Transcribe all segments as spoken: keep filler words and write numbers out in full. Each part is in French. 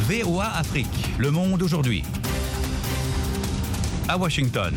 V O A Afrique, le monde aujourd'hui. À Washington.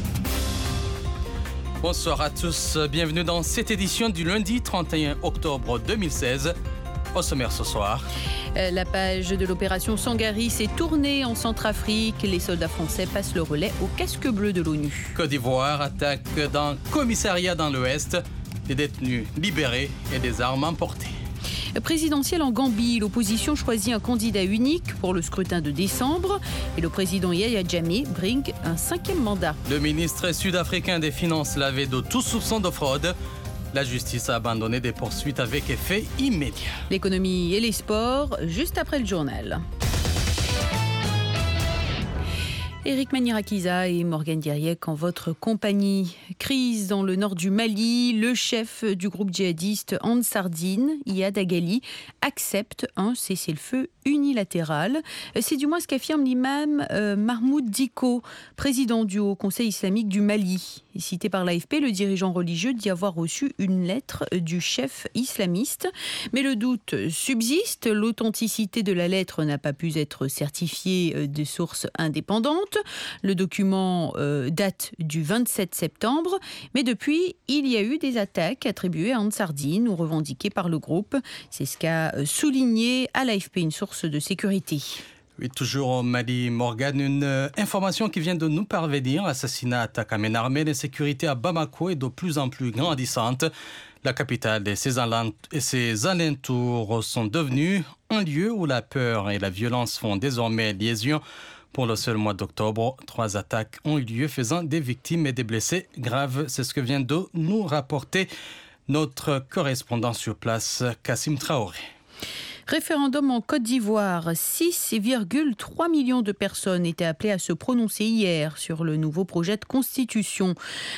Bonsoir à tous, bienvenue dans cette édition du lundi trente et un octobre deux mille seize. Au sommaire ce soir. La page de l'opération Sangaris est tournée en Centrafrique. Les soldats français passent le relais au casque bleu de l'ONU. Côte d'Ivoire attaque d'un commissariat dans l'Ouest, des détenus libérés et des armes emportées. Présidentielle en Gambie, l'opposition choisit un candidat unique pour le scrutin de décembre et le président Yahya Jammeh brigue un cinquième mandat. Le ministre sud-africain des Finances lavé de tout soupçon de fraude. La justice a abandonné des poursuites avec effet immédiat. L'économie et les sports, juste après le journal. Éric Manirakiza et Morgane Diriec en votre compagnie. Crise dans le nord du Mali. Le chef du groupe djihadiste Ansar Dine, Iyad Agali, accepte un cessez-le-feu unilatéral. C'est du moins ce qu'affirme l'imam euh, Mahmoud Dicko, président du Haut Conseil islamique du Mali. Cité par l'A F P, le dirigeant religieux dit avoir reçu une lettre du chef islamiste. Mais le doute subsiste. L'authenticité de la lettre n'a pas pu être certifiée de sources indépendantes. Le document euh, date du vingt-sept septembre, mais depuis, il y a eu des attaques attribuées à Ansar Dine ou revendiquées par le groupe. C'est ce qu'a souligné à l'A F P une source de sécurité. Oui, toujours au Mali, Morgane, une euh, information qui vient de nous parvenir. L'assassinat, attaque à main armée, l'insécurité à Bamako est de plus en plus grandissante. La capitale et ses, alent- et ses alentours sont devenus un lieu où la peur et la violence font désormais liaison. Pour le seul mois d'octobre, trois attaques ont eu lieu faisant des victimes et des blessés graves. C'est ce que vient de nous rapporter notre correspondant sur place, Kassim Traoré. Référendum en Côte d'Ivoire. six virgule trois millions de personnes étaient appelées à se prononcer hier sur le nouveau projet de constitution.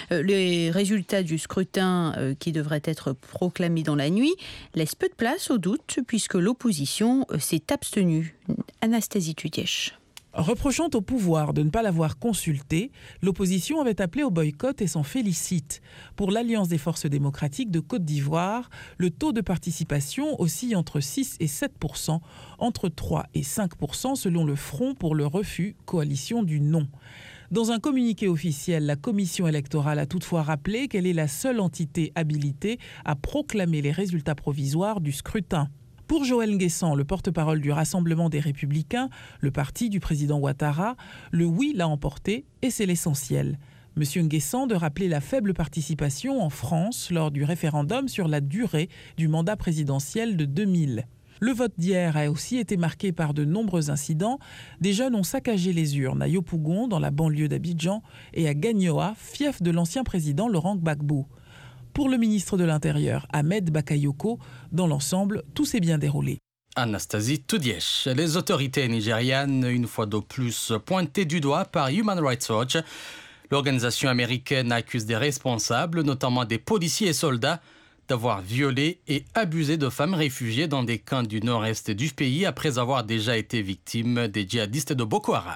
Les résultats du scrutin, qui devrait être proclamé dans la nuit, laissent peu de place au doute puisque l'opposition s'est abstenue. Anastasie Tudièche. Reprochant au pouvoir de ne pas l'avoir consulté, l'opposition avait appelé au boycott et s'en félicite. Pour l'Alliance des forces démocratiques de Côte d'Ivoire, le taux de participation oscille entre six et sept pour cent, entre trois et cinq pour cent selon le Front pour le refus, coalition du non. Dans un communiqué officiel, la commission électorale a toutefois rappelé qu'elle est la seule entité habilitée à proclamer les résultats provisoires du scrutin. Pour Joël Nguessan, le porte-parole du Rassemblement des Républicains, le parti du président Ouattara, le oui l'a emporté et c'est l'essentiel. Monsieur Nguessan de rappeler la faible participation en France lors du référendum sur la durée du mandat présidentiel de deux mille. Le vote d'hier a aussi été marqué par de nombreux incidents. Des jeunes ont saccagé les urnes à Yopougon, dans la banlieue d'Abidjan, et à Gagnoa, fief de l'ancien président Laurent Gbagbo. Pour le ministre de l'Intérieur, Ahmed Bakayoko, dans l'ensemble, tout s'est bien déroulé. Anastasie Tudièche. Les autorités nigérianes, une fois de plus pointées du doigt par Human Rights Watch. L'organisation américaine accuse des responsables, notamment des policiers et soldats, d'avoir violé et abusé de femmes réfugiées dans des camps du nord-est du pays après avoir déjà été victimes des djihadistes de Boko Haram.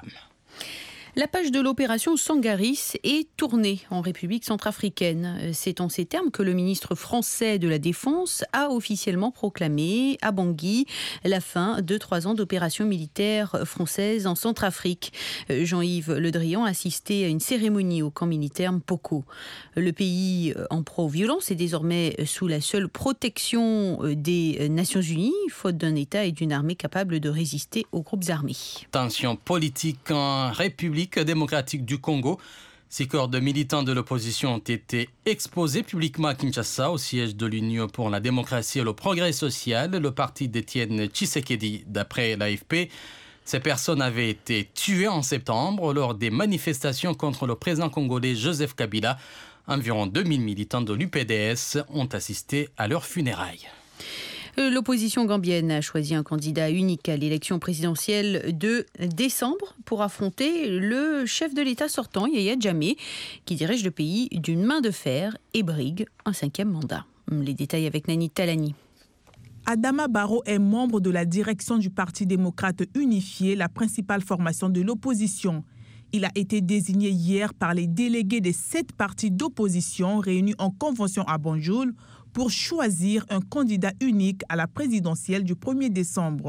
La page de l'opération Sangaris est tournée en République centrafricaine. C'est en ces termes que le ministre français de la Défense a officiellement proclamé à Bangui la fin de trois ans d'opération militaire française en Centrafrique. Jean-Yves Le Drian a assisté à une cérémonie au camp militaire Mpoko. Le pays en proie aux violences est désormais sous la seule protection des Nations Unies, faute d'un État et d'une armée capables de résister aux groupes armés. Tension politique en République démocratique du Congo. Six corps de militants de l'opposition ont été exposés publiquement à Kinshasa, au siège de l'Union pour la démocratie et le progrès social, le parti d'Étienne Tshisekedi, d'après l'A F P. Ces personnes avaient été tuées en septembre lors des manifestations contre le président congolais Joseph Kabila. Environ deux mille militants de l'U P D S ont assisté à leurs funérailles. L'opposition gambienne a choisi un candidat unique à l'élection présidentielle de décembre pour affronter le chef de l'État sortant, Yahya Jammeh, qui dirige le pays d'une main de fer et brigue un cinquième mandat. Les détails avec Nani Talani. Adama Barrow est membre de la direction du Parti démocrate unifié, la principale formation de l'opposition. Il a été désigné hier par les délégués des sept partis d'opposition réunis en convention à Banjul pour choisir un candidat unique à la présidentielle du premier décembre.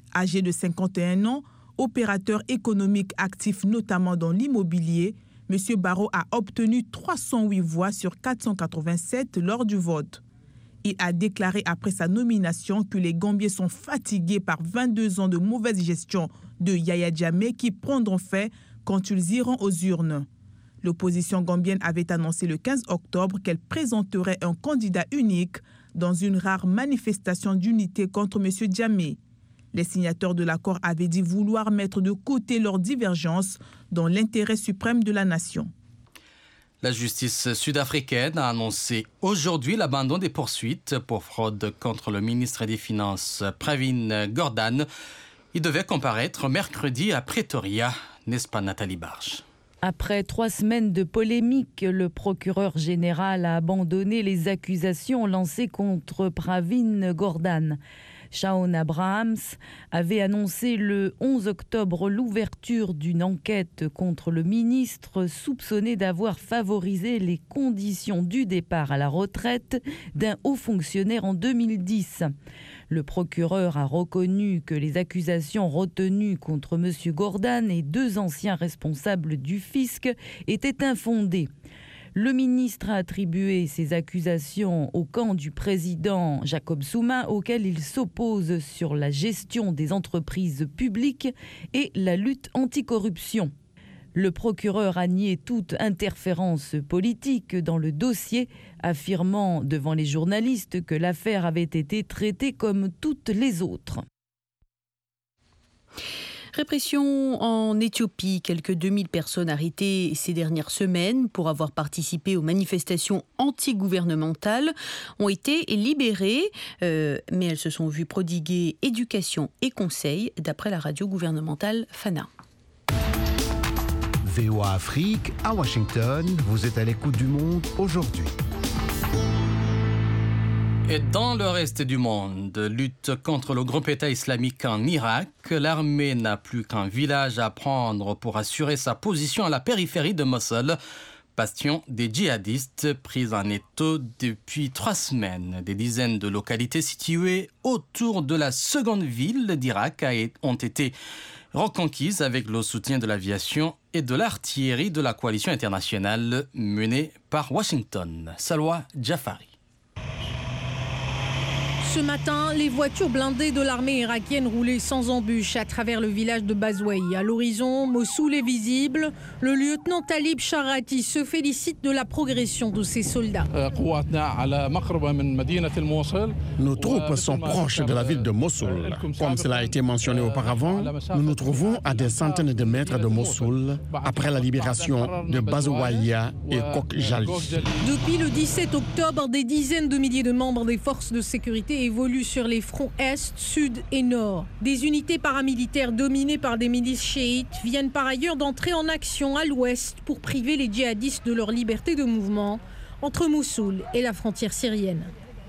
Âgé de cinquante et un ans, opérateur économique actif notamment dans l'immobilier, M. Barrow a obtenu trois cent huit voix sur quatre cent quatre-vingt-sept lors du vote. Il a déclaré après sa nomination que les Gambiens sont fatigués par vingt-deux ans de mauvaise gestion de Yaya Jammeh qui prendront fin quand ils iront aux urnes. L'opposition gambienne avait annoncé le quinze octobre qu'elle présenterait un candidat unique dans une rare manifestation d'unité contre M. Jammeh. Les signataires de l'accord avaient dit vouloir mettre de côté leurs divergences dans l'intérêt suprême de la nation. La justice sud-africaine a annoncé aujourd'hui l'abandon des poursuites pour fraude contre le ministre des Finances Pravin Gordhan. Il devait comparaître mercredi à Pretoria, n'est-ce pas Nathalie Barge? Après trois semaines de polémique, le procureur général a abandonné les accusations lancées contre Pravin Gordhan. Shaun Abrahams avait annoncé le onze octobre l'ouverture d'une enquête contre le ministre soupçonné d'avoir favorisé les conditions du départ à la retraite d'un haut fonctionnaire en deux mille dix. Le procureur a reconnu que les accusations retenues contre M. Gordhan et deux anciens responsables du fisc étaient infondées. Le ministre a attribué ces accusations au camp du président Jacob Zuma, auquel il s'oppose sur la gestion des entreprises publiques et la lutte anticorruption. Le procureur a nié toute interférence politique dans le dossier, affirmant devant les journalistes que l'affaire avait été traitée comme toutes les autres. Répression en Éthiopie. Quelques deux mille personnes arrêtées ces dernières semaines pour avoir participé aux manifestations anti-gouvernementales ont été libérées, euh, mais elles se sont vues prodiguer éducation et conseils, d'après la radio gouvernementale Fana. V O A Afrique, à Washington, vous êtes à l'écoute du monde aujourd'hui. Et dans le reste du monde, lutte contre le groupe État islamique en Irak, l'armée n'a plus qu'un village à prendre pour assurer sa position à la périphérie de Mossoul, bastion des djihadistes pris en étau depuis trois semaines. Des dizaines de localités situées autour de la seconde ville d'Irak ont été reconquises avec le soutien de l'aviation et de l'artillerie de la coalition internationale menée par Washington. Salwa Jafari. Ce matin, les voitures blindées de l'armée irakienne roulaient sans embûche à travers le village de Bazouaï. À l'horizon, Mossoul est visible. Le lieutenant Talib Sharati se félicite de la progression de ses soldats. Nos troupes sont proches de la ville de Mossoul. Comme cela a été mentionné auparavant, nous nous trouvons à des centaines de mètres de Mossoul après la libération de Bazouaïa et Kokjali. Depuis le dix-sept octobre, des dizaines de milliers de membres des forces de sécurité évoluent sur les fronts Est, Sud et Nord. Des unités paramilitaires dominées par des milices chiites viennent par ailleurs d'entrer en action à l'Ouest pour priver les djihadistes de leur liberté de mouvement entre Mossoul et la frontière syrienne.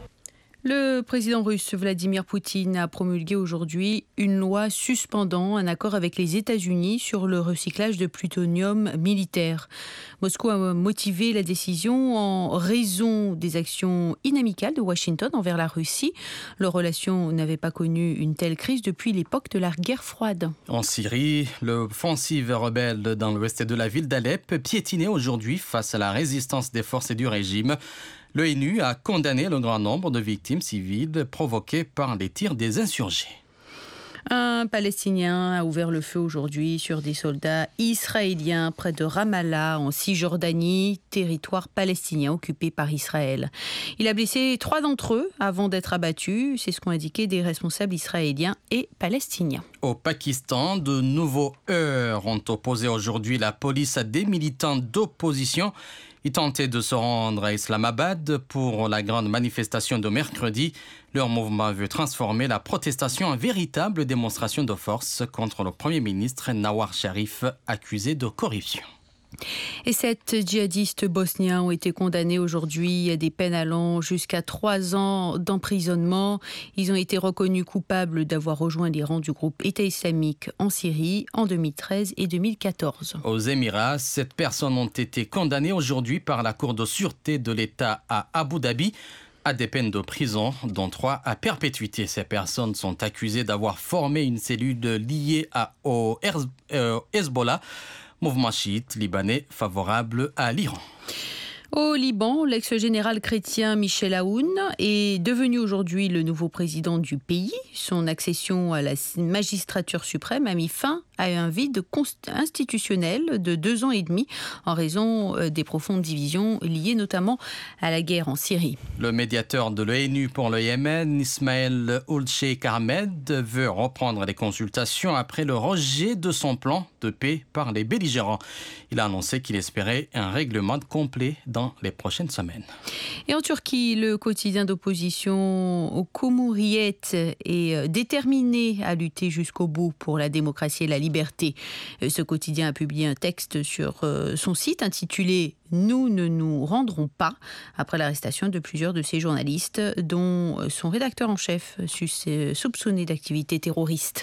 Le président russe Vladimir Poutine a promulgué aujourd'hui une loi suspendant un accord avec les États-Unis sur le recyclage de plutonium militaire. Moscou a motivé la décision en raison des actions inamicales de Washington envers la Russie. Leurs relations n'avaient pas connu une telle crise depuis l'époque de la guerre froide. En Syrie, l'offensive rebelle dans l'ouest de la ville d'Alep piétinait aujourd'hui face à la résistance des forces du régime. L'ONU a condamné le grand nombre de victimes civiles provoquées par les tirs des insurgés. Un Palestinien a ouvert le feu aujourd'hui sur des soldats israéliens près de Ramallah, en Cisjordanie, territoire palestinien occupé par Israël. Il a blessé trois d'entre eux avant d'être abattu. C'est ce qu'ont indiqué des responsables israéliens et palestiniens. Au Pakistan, de nouveaux heurts ont opposé aujourd'hui la police à des militants d'opposition. Ils tentaient de se rendre à Islamabad pour la grande manifestation de mercredi. Leur mouvement veut transformer la protestation en véritable démonstration de force contre le Premier ministre Nawaz Sharif, accusé de corruption. Et sept djihadistes bosniens ont été condamnés aujourd'hui à des peines allant jusqu'à trois ans d'emprisonnement. Ils ont été reconnus coupables d'avoir rejoint les rangs du groupe État islamique en Syrie en deux mille treize et deux mille quatorze. Aux Émirats, sept personnes ont été condamnées aujourd'hui par la Cour de sûreté de l'État à Abu Dhabi. à des peines de prison, dont trois à perpétuité. Ces personnes sont accusées d'avoir formé une cellule liée à, au Hezbollah, mouvement chiite libanais favorable à l'Iran. Au Liban, l'ex-général chrétien Michel Aoun est devenu aujourd'hui le nouveau président du pays. Son accession à la magistrature suprême a mis fin à un vide institutionnel de deux ans et demi en raison des profondes divisions liées notamment à la guerre en Syrie. Le médiateur de l'ONU pour le Yémen, Ismaël Ould-Cheikh Ahmed, veut reprendre les consultations après le rejet de son plan de paix par les belligérants. Il a annoncé qu'il espérait un règlement complet dans les prochaines semaines. Et en Turquie, le quotidien d'opposition au Cumhuriyet est déterminé à lutter jusqu'au bout pour la démocratie et la liberté. Ce quotidien a publié un texte sur son site intitulé « Nous ne nous rendrons pas » après l'arrestation de plusieurs de ses journalistes, dont son rédacteur en chef soupçonné d'activité terroriste.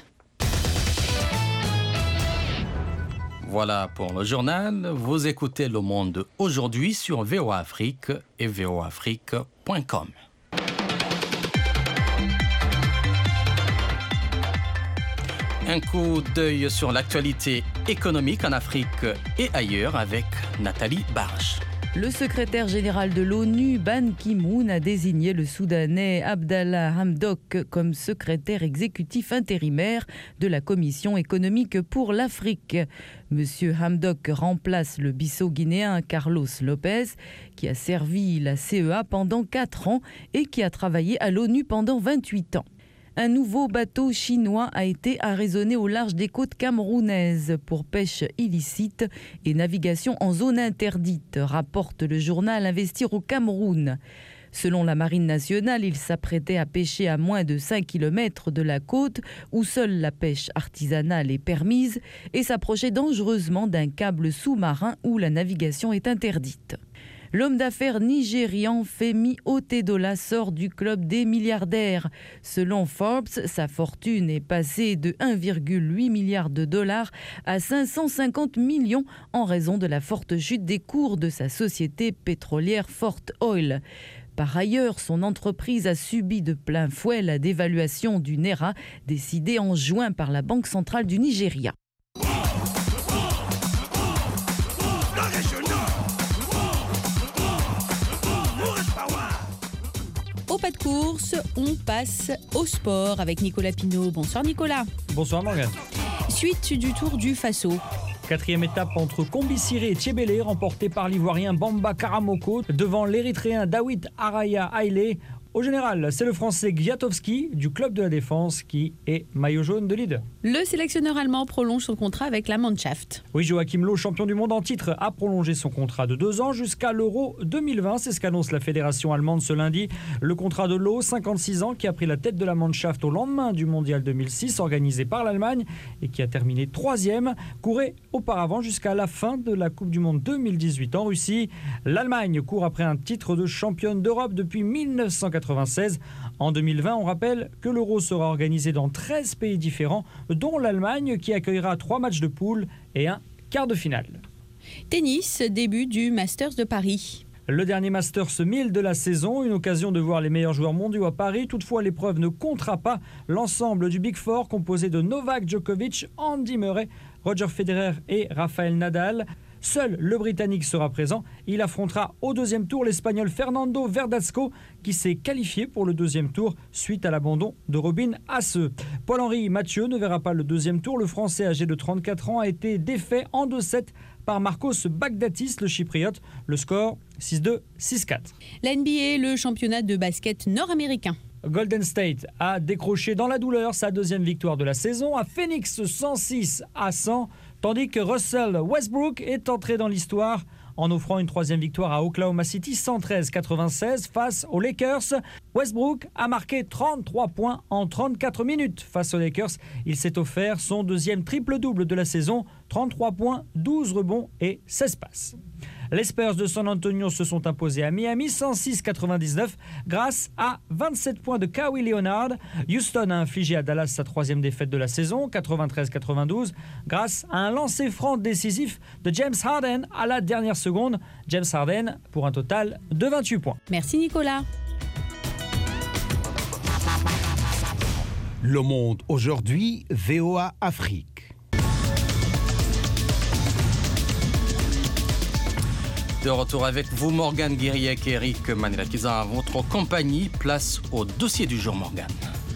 Voilà pour le journal. Vous écoutez Le Monde aujourd'hui sur V O A Afrique et v o afrique point com. Un coup d'œil sur l'actualité économique en Afrique et ailleurs avec Nathalie Barge. Le secrétaire général de l'ONU, Ban Ki-moon, a désigné le Soudanais Abdallah Hamdok comme secrétaire exécutif intérimaire de la Commission économique pour l'Afrique. Monsieur Hamdok remplace le Bissau-Guinéen Carlos Lopez, qui a servi la C E A pendant quatre ans et qui a travaillé à l'ONU pendant vingt-huit ans. Un nouveau bateau chinois a été arraisonné au large des côtes camerounaises pour pêche illicite et navigation en zone interdite, rapporte le journal Investir au Cameroun. Selon la Marine nationale, il s'apprêtait à pêcher à moins de cinq kilomètres de la côte où seule la pêche artisanale est permise et s'approchait dangereusement d'un câble sous-marin où la navigation est interdite. L'homme d'affaires nigérian Femi Otedola sort du club des milliardaires. Selon Forbes, sa fortune est passée de un virgule huit milliard de dollars à cinq cent cinquante millions en raison de la forte chute des cours de sa société pétrolière Fort Oil. Par ailleurs, son entreprise a subi de plein fouet la dévaluation du Naira décidée en juin par la Banque centrale du Nigeria. Au pas de course, on passe au sport avec Nicolas Pinault. Bonsoir Nicolas. Bonsoir Morgane. Suite du Tour du Faso. Quatrième étape entre Combisiré et Thiébélé, remportée par l'Ivoirien Bamba Karamoko devant l'Érythréen Dawit Araya Haile. Au général, c'est le Français Gwiatkowski du Club de la Défense qui est maillot jaune de leader. Le sélectionneur allemand prolonge son contrat avec la Mannschaft. Oui, Joachim Löw, champion du monde en titre, a prolongé son contrat de deux ans jusqu'à l'Euro deux mille vingt. C'est ce qu'annonce la fédération allemande ce lundi. Le contrat de Löw, cinquante-six ans, qui a pris la tête de la Mannschaft au lendemain du Mondial deux mille six, organisé par l'Allemagne et qui a terminé troisième, courait auparavant jusqu'à la fin de la Coupe du Monde deux mille dix-huit en Russie. L'Allemagne court après un titre de championne d'Europe depuis mille neuf cent quatre-vingt-seize. En deux mille vingt, on rappelle que l'Euro sera organisé dans treize pays différents, dont l'Allemagne qui accueillera trois matchs de poule et un quart de finale. Tennis, début du Masters de Paris. Le dernier Masters mille de la saison, une occasion de voir les meilleurs joueurs mondiaux à Paris. Toutefois, l'épreuve ne comptera pas l'ensemble du Big Four composé de Novak Djokovic, Andy Murray, Roger Federer et Rafael Nadal. Seul le Britannique sera présent. Il affrontera au deuxième tour l'Espagnol Fernando Verdasco qui s'est qualifié pour le deuxième tour suite à l'abandon de Robin Haase. Paul-Henri Mathieu ne verra pas le deuxième tour. Le Français âgé de trente-quatre ans a été défait en deux sept par Marcos Baghdatis, le Chypriote. Le score six deux, six quatre. La N B A, le championnat de basket nord-américain. Golden State a décroché dans la douleur sa deuxième victoire de la saison à Phoenix cent six à cent, tandis que Russell Westbrook est entré dans l'histoire en offrant une troisième victoire à Oklahoma City cent treize à quatre-vingt-seize face aux Lakers. Westbrook a marqué trente-trois points en trente-quatre minutes face aux Lakers. Il s'est offert son deuxième triple-double de la saison, trente-trois points, douze rebonds et seize passes. Les Spurs de San Antonio se sont imposés à Miami cent six à quatre-vingt-dix-neuf grâce à vingt-sept points de Kawhi Leonard. Houston a infligé à Dallas sa troisième défaite de la saison, quatre-vingt-treize à quatre-vingt-douze, grâce à un lancer franc décisif de James Harden à la dernière seconde. James Harden pour un total de vingt-huit points. Merci Nicolas. Le Monde aujourd'hui, V O A Afrique. De retour avec vous, Morgane Guiriec et Eric Maniela-Kiza, à votre compagnie. Place au dossier du jour, Morgane.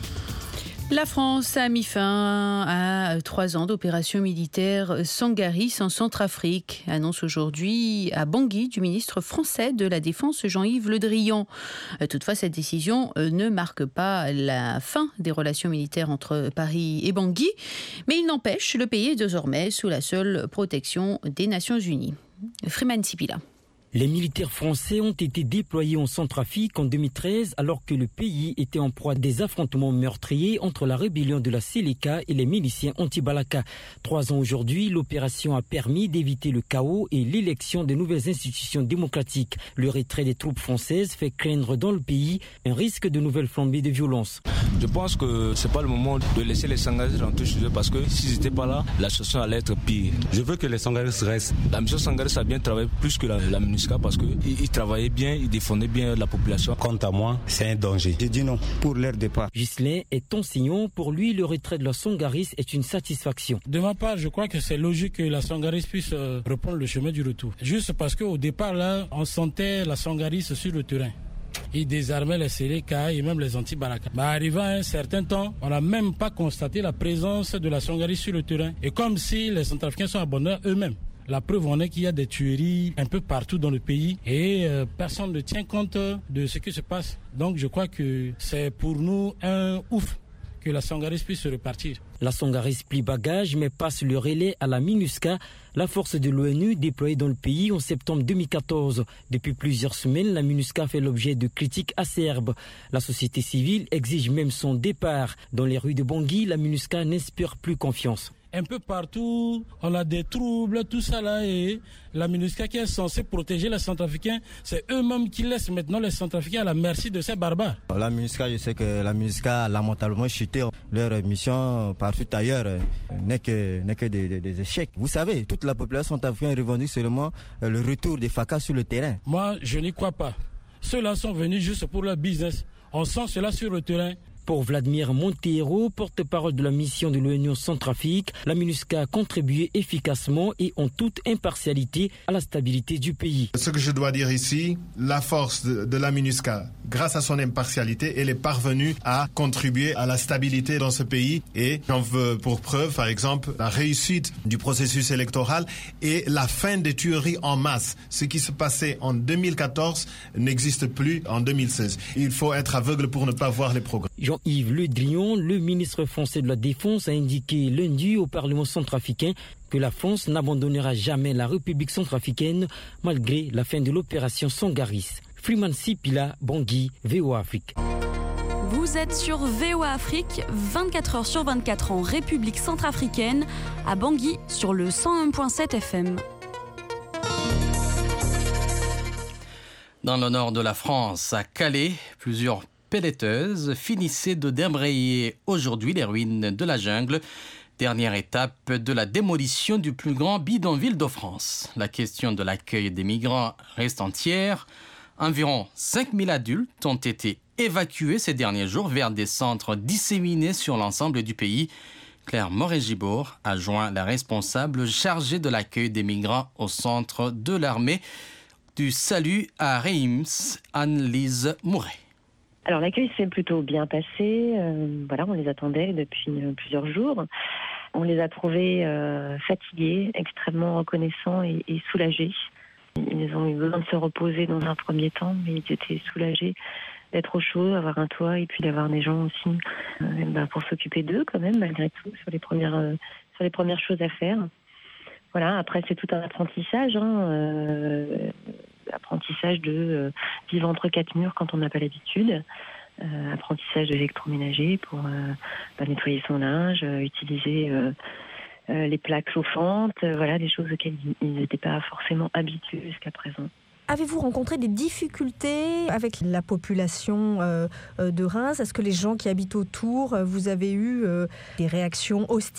La France a mis fin à trois ans d'opération militaire Sangaris en Centrafrique. Annonce aujourd'hui à Bangui du ministre français de la Défense Jean-Yves Le Drian. Toutefois, cette décision ne marque pas la fin des relations militaires entre Paris et Bangui, mais il n'empêche, le pays est désormais sous la seule protection des Nations Unies. Freeman Sipila. Les militaires français ont été déployés en Centrafrique en deux mille treize alors que le pays était en proie à des affrontements meurtriers entre la rébellion de la Séléka et les miliciens anti-Balaka. Trois ans aujourd'hui, l'opération a permis d'éviter le chaos et l'élection de nouvelles institutions démocratiques. Le retrait des troupes françaises fait craindre dans le pays un risque de nouvelles flambées de violence. Je pense que c'est pas le moment de laisser les Sangaris rentrer chez eux parce que s'ils n'étaient pas là, la situation allait être pire. Je veux que les Sangaris restent. La mission Sangaris a bien travaillé plus que la, la MINUSCA parce qu'ils travaillaient bien, ils défendaient bien la population. Quant à moi, c'est un danger. J'ai dit non pour leur départ. Ghislain est enseignant. Pour lui, le retrait de la Sangaris est une satisfaction. De ma part, je crois que c'est logique que la Sangaris puisse reprendre le chemin du retour. Juste parce qu'au départ, là, on sentait la Sangaris sur le terrain. Ils désarmaient les Séléka et même les anti-Balaka. Mais arrivant à un certain temps, on n'a même pas constaté la présence de la Sangaris sur le terrain. Et comme si les Centrafricains sont abandonnés eux-mêmes. La preuve en est qu'il y a des tueries un peu partout dans le pays et euh, personne ne tient compte de ce qui se passe. Donc je crois que c'est pour nous un ouf que la Sangaris puisse se repartir. La Sangaris plie bagage mais passe le relais à la MINUSCA, la force de l'ONU déployée dans le pays en septembre deux mille quatorze. Depuis plusieurs semaines, la MINUSCA fait l'objet de critiques acerbes. La société civile exige même son départ. Dans les rues de Bangui, la MINUSCA n'inspire plus confiance. Un peu partout, on a des troubles, tout ça là, et la MINUSCA qui est censée protéger les Centrafricains, c'est eux-mêmes qui laissent maintenant les Centrafricains à la merci de ces barbares. La MINUSCA, je sais que la MINUSCA a lamentablement chuté. Leur mission partout ailleurs n'est que, n'est que des, des, des échecs. Vous savez, toute la population centrafricaine revendique seulement le retour des F A C A sur le terrain. Moi, je n'y crois pas. Ceux-là sont venus juste pour leur business. On sent cela sur le terrain. Pour Vladimir Monteiro, porte-parole de la mission de l'Union Centrafrique, la MINUSCA a contribué efficacement et en toute impartialité à la stabilité du pays. Ce que je dois dire ici, la force de, de la MINUSCA, grâce à son impartialité, elle est parvenue à contribuer à la stabilité dans ce pays et j'en veux pour preuve, par exemple, la réussite du processus électoral et la fin des tueries en masse. Ce qui se passait en deux mille quatorze n'existe plus en deux mille seize. Il faut être aveugle pour ne pas voir les progrès. Jean-Yves Le Drian, le ministre français de la Défense, a indiqué lundi au Parlement centrafricain que la France n'abandonnera jamais la République centrafricaine malgré la fin de l'opération Sangaris. Freeman Sipila, Bangui, V O A Afrique. Vous êtes sur V O A Afrique, vingt-quatre heures sur vingt-quatre en République centrafricaine, à Bangui sur le cent un virgule sept F M. Dans le nord de la France, à Calais, plusieurs pelleteuses finissaient de débrayer aujourd'hui les ruines de la jungle, dernière étape de la démolition du plus grand bidonville de France. La question de l'accueil des migrants reste entière. Environ cinq mille adultes ont été évacués ces derniers jours vers des centres disséminés sur l'ensemble du pays. Claire Moret-Gibaud a joint la responsable chargée de l'accueil des migrants au centre de l'armée du Salut à Reims, Anne-Lise Mouret. Alors l'accueil s'est plutôt bien passé, euh, voilà, on les attendait depuis euh, plusieurs jours. On les a trouvés euh, fatigués, extrêmement reconnaissants et, et soulagés. Ils ont eu besoin de se reposer dans un premier temps, mais ils étaient soulagés d'être au chaud, d'avoir un toit et puis d'avoir des gens aussi euh, ben, pour s'occuper d'eux quand même, malgré tout, sur les premières, euh, sur les premières choses à faire. Voilà, après c'est tout un apprentissage, hein, euh, apprentissage de euh, vivre entre quatre murs quand on n'a pas l'habitude, euh, apprentissage de l'électroménager pour euh, bah, nettoyer son linge, euh, utiliser euh, euh, les plaques chauffantes, euh, voilà, des choses auxquelles ils n'étaient pas forcément habitués jusqu'à présent. Avez-vous rencontré des difficultés avec la population euh, de Reims ? Est-ce que les gens qui habitent autour, vous avez eu euh, des réactions hostiles ?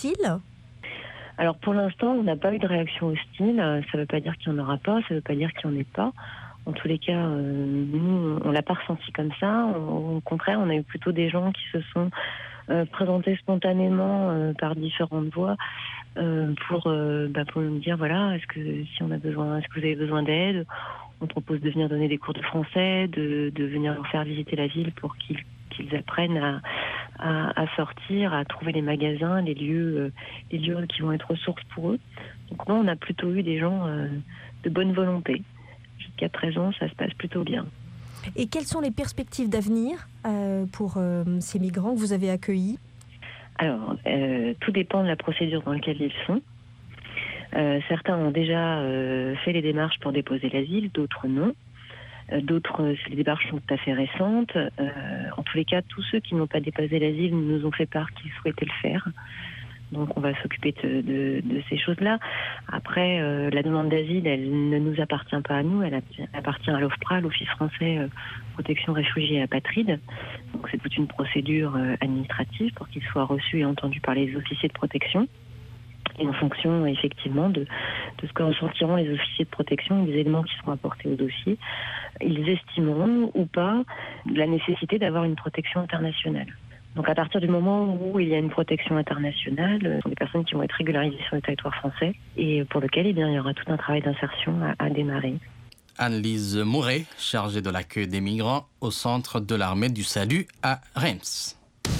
Alors pour l'instant, on n'a pas eu de réaction hostile. Ça ne veut pas dire qu'il n'y en aura pas, ça ne veut pas dire qu'il n'y en ait pas. En tous les cas, euh, nous, on l'a pas ressenti comme ça. Au contraire, on a eu plutôt des gens qui se sont euh, présentés spontanément euh, par différentes voies euh, pour, euh, bah, pour nous dire voilà, est-ce que si on a besoin, est-ce que vous avez besoin d'aide? On propose de venir donner des cours de français, de, de venir leur faire visiter la ville pour qu'ils, qu'ils apprennent à, à, à sortir, à trouver les magasins, les lieux, euh, les lieux qui vont être ressources pour eux. Donc là, on a plutôt eu des gens euh, de bonne volonté. Jusqu'à présent, ça se passe plutôt bien. Et quelles sont les perspectives d'avenir euh, pour euh, ces migrants que vous avez accueillis? Alors, euh, tout dépend de la procédure dans laquelle ils sont. Euh, certains ont déjà euh, fait les démarches pour déposer l'asile, d'autres non. Euh, d'autres, euh, les démarches sont tout à fait récentes. Euh, en tous les cas, tous ceux qui n'ont pas déposé l'asile nous ont fait part qu'ils souhaitaient le faire. Donc on va s'occuper de, de, de ces choses-là. Après, euh, la demande d'asile, elle ne nous appartient pas à nous, elle appartient à l'OFPRA, l'Office français euh, protection réfugiés et apatrides. Donc c'est toute une procédure euh, administrative pour qu'il soit reçu et entendu par les officiers de protection. Et en fonction, effectivement, de, de ce que ressentiront les officiers de protection, des éléments qui seront apportés au dossier, ils estimeront ou pas la nécessité d'avoir une protection internationale. Donc à partir du moment où il y a une protection internationale, ce sont des personnes qui vont être régularisées sur le territoire français et pour lequel eh bien, il y aura tout un travail d'insertion à, à démarrer. Anne-Lise Mouret, chargée de l'accueil des migrants au centre de l'armée du salut à Reims.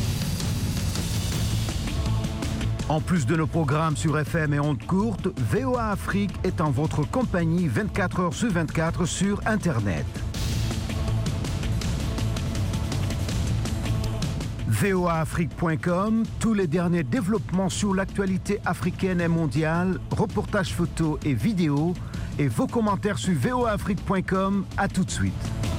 En plus de nos programmes sur F M et ondes courtes, V O A Afrique est en votre compagnie vingt-quatre heures sur vingt-quatre sur Internet. V O A Afrique point com, tous les derniers développements sur l'actualité africaine et mondiale, reportages photos et vidéos, et vos commentaires sur V O A Afrique point com. À tout de suite.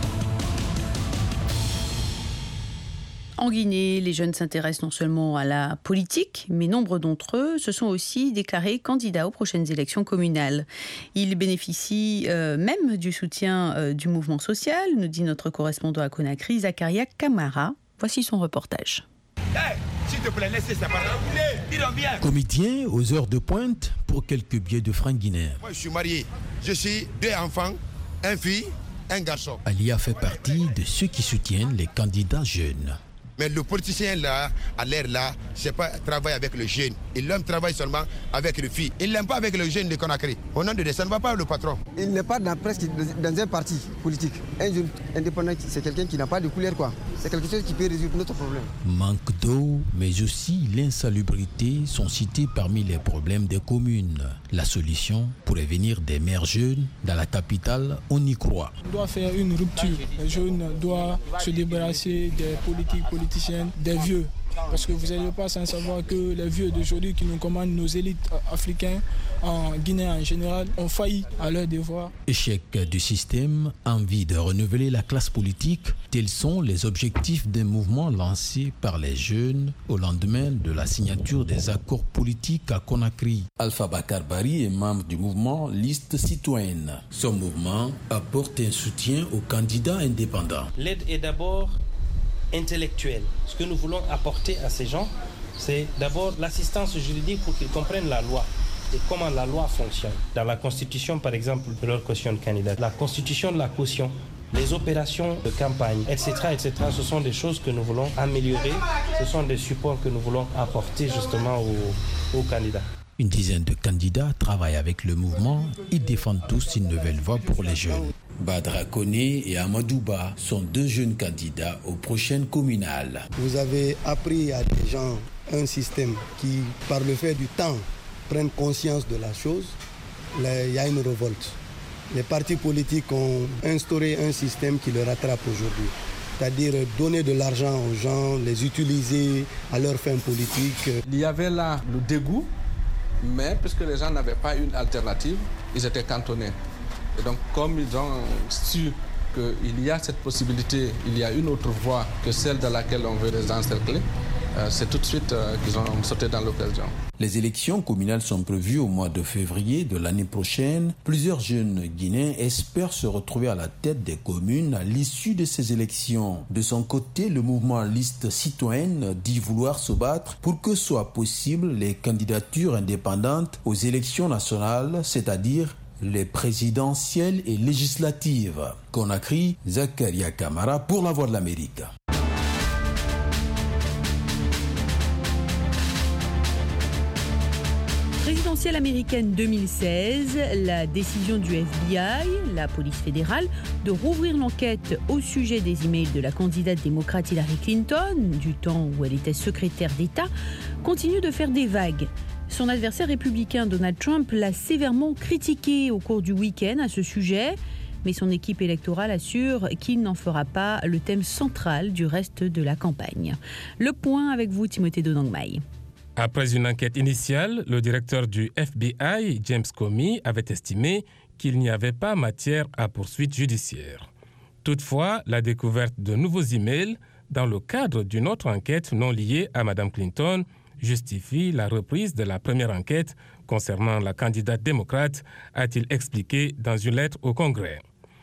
En Guinée, les jeunes s'intéressent non seulement à la politique, mais nombre d'entre eux se sont aussi déclarés candidats aux prochaines élections communales. Ils bénéficient euh, même du soutien euh, du mouvement social, nous dit notre correspondant à Conakry, Zakaria Kamara. Voici son reportage. Hey, s'il te plaît, laissez ça parler. Comédien aux heures de pointe pour quelques billets de francs guinéens. Moi, je suis marié. Je suis deux enfants, un fille, un garçon. Alia fait partie de ceux qui soutiennent les candidats jeunes. Mais le politicien là, à l'air là, c'est pas travailler avec le jeune. Il aime travailler seulement avec les filles. Il l'aime pas avec le jeune de Conakry. Au nom de ça ne va pas le patron. Il n'est pas dans, presque dans un parti politique. Un jeune indépendant, c'est quelqu'un qui n'a pas de couleur quoi. C'est quelque chose qui peut résoudre notre problème. Manque d'eau, mais aussi l'insalubrité sont cités parmi les problèmes des communes. La solution pourrait venir des maires jeunes. Dans la capitale, on y croit. On doit faire une rupture. Les jeunes doivent se débarrasser des politiques politiques. Des vieux, parce que vous n'allez pas sans savoir que les vieux d'aujourd'hui qui nous commandent nos élites africaines en Guinée en général ont failli à leur devoir. Échec du système, envie de renouveler la classe politique, tels sont les objectifs d'un mouvement lancé par les jeunes au lendemain de la signature des accords politiques à Conakry. Alpha Bakar Bari est membre du mouvement Liste Citoyenne. Son mouvement apporte un soutien aux candidats indépendants. L'aide est d'abord intellectuelle. Ce que nous voulons apporter à ces gens, c'est d'abord l'assistance juridique pour qu'ils comprennent la loi et comment la loi fonctionne. Dans la constitution, par exemple, de leur caution de candidat, la constitution de la caution, les opérations de campagne, et cetera, et cetera, ce sont des choses que nous voulons améliorer, ce sont des supports que nous voulons apporter justement aux, aux candidats. Une dizaine de candidats travaillent avec le mouvement. Ils défendent tous une nouvelle voie pour les jeunes. Badra Koné et Amadouba sont deux jeunes candidats aux prochaines communales. Vous avez appris à des gens un système qui, par le fait du temps, prennent conscience de la chose. Là, il y a une révolte. Les partis politiques ont instauré un système qui les rattrape aujourd'hui. C'est-à-dire donner de l'argent aux gens, les utiliser à leurs fins politiques. Il y avait là le dégoût, mais puisque les gens n'avaient pas une alternative, ils étaient cantonnés. Et donc, comme ils ont su qu'il y a cette possibilité, il y a une autre voie que celle dans laquelle on veut les encercler, euh, c'est tout de suite euh, qu'ils ont sauté dans l'occasion. Les élections communales sont prévues au mois de février de l'année prochaine. Plusieurs jeunes Guinéens espèrent se retrouver à la tête des communes à l'issue de ces élections. De son côté, le mouvement Liste Citoyenne dit vouloir se battre pour que soient possibles les candidatures indépendantes aux élections nationales, c'est-à-dire les présidentielles et législatives. Conakry, Zakaria Kamara pour la Voix de l'Amérique. Présidentielle américaine deux mille seize, la décision du F B I, la police fédérale, de rouvrir l'enquête au sujet des emails de la candidate démocrate Hillary Clinton, du temps où elle était secrétaire d'État, continue de faire des vagues. Son adversaire républicain Donald Trump l'a sévèrement critiqué au cours du week-end à ce sujet, mais son équipe électorale assure qu'il n'en fera pas le thème central du reste de la campagne. Le point avec vous, Timothée Donangmai. Après une enquête initiale, le directeur du F B I, James Comey, avait estimé qu'il n'y avait pas matière à poursuite judiciaire. Toutefois, la découverte de nouveaux emails dans le cadre d'une autre enquête non liée à Mme Clinton justifie la reprise de la première enquête concernant la candidate démocrate, a-t-il expliqué dans une lettre au Congrès.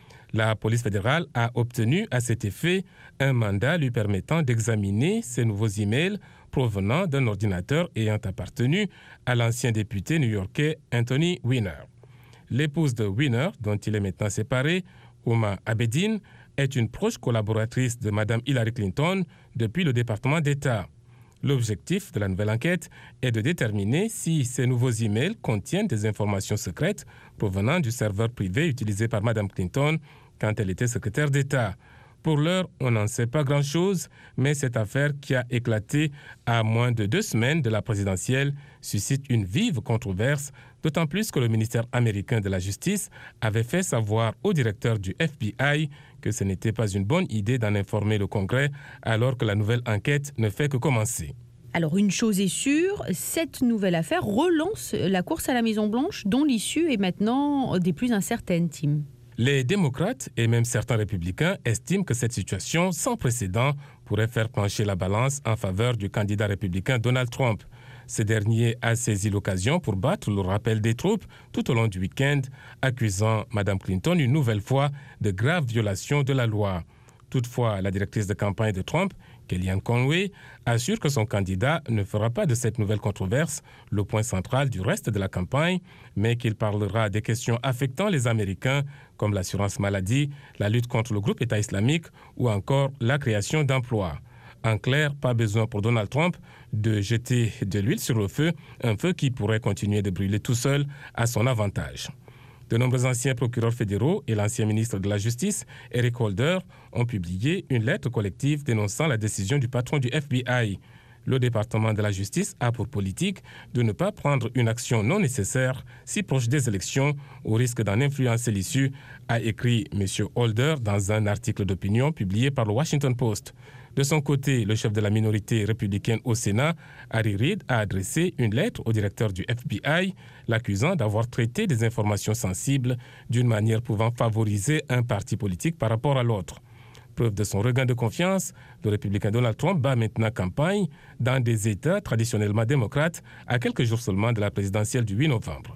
La police fédérale a obtenu à cet effet un mandat lui permettant d'examiner ces nouveaux emails provenant d'un ordinateur ayant appartenu à l'ancien député new-yorkais Anthony Weiner. L'épouse de Weiner, dont il est maintenant séparé, Huma Abedin, est une proche collaboratrice de Mme Hillary Clinton depuis le département d'État. L'objectif de la nouvelle enquête est de déterminer si ces nouveaux emails contiennent des informations secrètes provenant du serveur privé utilisé par Mme Clinton quand elle était secrétaire d'État. Pour l'heure, on n'en sait pas grand-chose, mais cette affaire qui a éclaté à moins de deux semaines de la présidentielle suscite une vive controverse, d'autant plus que le ministère américain de la Justice avait fait savoir au directeur du F B I que ce n'était pas une bonne idée d'en informer le Congrès alors que la nouvelle enquête ne fait que commencer. Alors une chose est sûre, cette nouvelle affaire relance la course à la Maison-Blanche dont l'issue est maintenant des plus incertaines, Tim. Les démocrates et même certains républicains estiment que cette situation sans précédent pourrait faire pencher la balance en faveur du candidat républicain Donald Trump. Ce dernier a saisi l'occasion pour battre le rappel des troupes tout au long du week-end, accusant Mme Clinton une nouvelle fois de graves violations de la loi. Toutefois, la directrice de campagne de Trump, Kellyanne Conway, assure que son candidat ne fera pas de cette nouvelle controverse le point central du reste de la campagne, mais qu'il parlera des questions affectant les Américains comme l'assurance maladie, la lutte contre le groupe État islamique ou encore la création d'emplois. En clair, pas besoin pour Donald Trump de jeter de l'huile sur le feu, un feu qui pourrait continuer de brûler tout seul à son avantage. De nombreux anciens procureurs fédéraux et l'ancien ministre de la Justice, Eric Holder, ont publié une lettre collective dénonçant la décision du patron du F B I. Le département de la Justice a pour politique de ne pas prendre une action non nécessaire si proche des élections au risque d'en influencer l'issue, a écrit M. Holder dans un article d'opinion publié par le Washington Post. De son côté, le chef de la minorité républicaine au Sénat, Harry Reid, a adressé une lettre au directeur du F B I, l'accusant d'avoir traité des informations sensibles d'une manière pouvant favoriser un parti politique par rapport à l'autre. Preuve de son regain de confiance, le républicain Donald Trump bat maintenant campagne dans des États traditionnellement démocrates à quelques jours seulement de la présidentielle du huit novembre.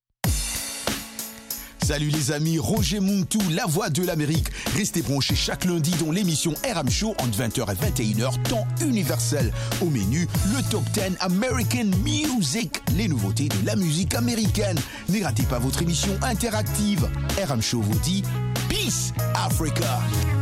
Salut les amis, Roger Muntu, la voix de l'Amérique. Restez branchés chaque lundi dans l'émission R M Show entre vingt heures et vingt et une heures, temps universel. Au menu, le Top dix American Music, les nouveautés de la musique américaine. Ne ratez pas votre émission interactive. R M Show vous dit Peace Africa.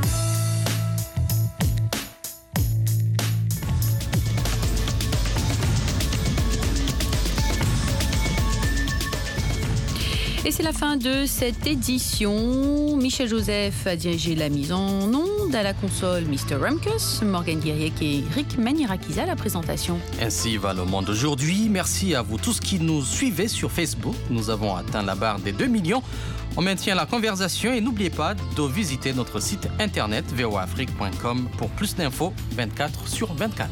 Et c'est la fin de cette édition. Michel Joseph a dirigé la mise en onde, à la console mister Ramkus, Morgan Guiriec et Eric Manirakiza la présentation. Ainsi va le monde aujourd'hui. Merci à vous tous qui nous suivez sur Facebook. Nous avons atteint la barre des deux millions. On maintient la conversation et n'oubliez pas de visiter notre site internet v o a afrique point com pour plus d'infos vingt-quatre sur vingt-quatre.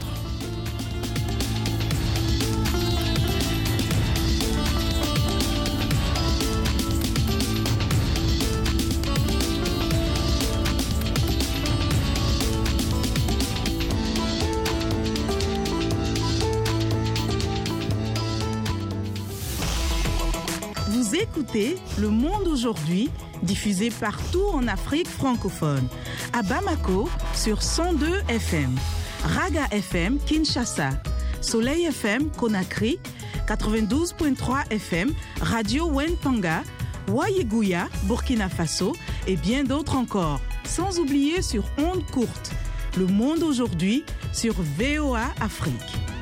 Écoutez Le Monde aujourd'hui, diffusé partout en Afrique francophone. À Bamako, sur cent deux F M. Raga F M, Kinshasa. Soleil F M, Conakry. quatre-vingt-douze virgule trois F M, Radio Wentanga. Ouaïgouya, Burkina Faso et bien d'autres encore. Sans oublier sur ondes courtes. Le monde aujourd'hui sur V O A Afrique.